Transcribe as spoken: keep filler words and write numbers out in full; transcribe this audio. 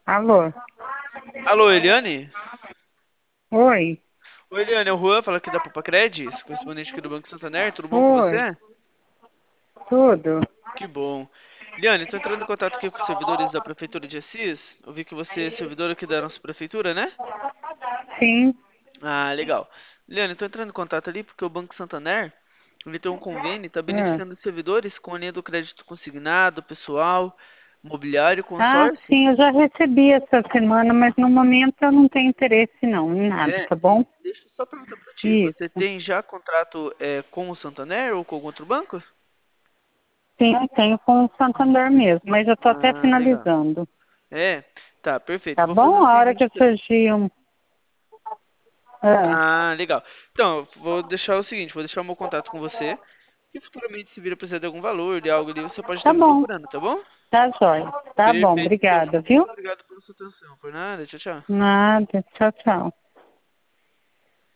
Alô? Alô, Eliane? Oi? Oi, Eliane, é o Juan, fala aqui da Poupa Credis, correspondente aqui do Banco Santander, tudo bom com Oi? você? Tudo? Que bom. Eliane, estou entrando em contato aqui com os servidores da Prefeitura de Assis, eu vi que você é servidor aqui da nossa Prefeitura, né? Sim. Ah, legal. Eliane, estou entrando em contato ali porque o Banco Santander, ele tem um convênio, está Ah, beneficiando os servidores com a linha do crédito consignado, pessoal, mobiliário, Ah, consórcio. sim, eu já recebi essa semana, mas no momento eu não tenho interesse não, em nada, É, tá bom? e deixa eu só perguntar para ti, você Isso. tem já contrato é, com o Santander ou com algum outro banco? Sim, eu tenho com o Santander mesmo, mas eu tô até Ah, legal. finalizando. É, tá, perfeito. Tá Vou fazer bom? o A hora que seguinte. t- surgir um... Ah, Ah, legal. Então, eu vou deixar o seguinte, vou deixar o meu contato com você. E futuramente, se vir a precisar de algum valor, de algo ali, você pode estar tá me bom. procurando, tá bom? Tá jóia. Tá bom, Perfeito, então. obrigada, viu? Muito obrigado pela sua atenção. Por nada, tchau, tchau. Nada. Tchau, tchau.